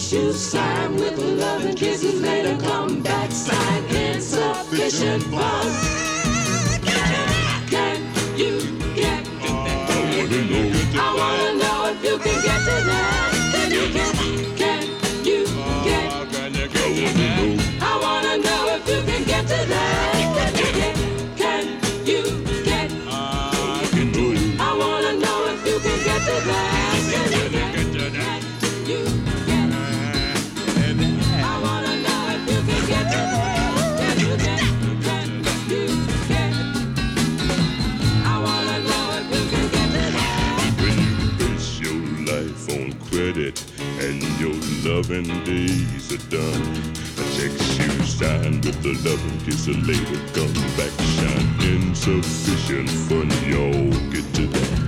shoes, sign with love and kisses, later come back, sign insufficient funds. Can you get? I wanna know if you can get to that. Can you get? Can you get? I wanna know if you can get to that. Can you get? Can you get? I wanna know if you can get to that. Can you get? Can you get? I wanna know if you can get to that. Can you get? Can you get? I wanna know if you can get to that. When you base your life on credit and your loving days are done, a check you sign with the loving kiss later come back, shine insufficient fun, y'all get to that.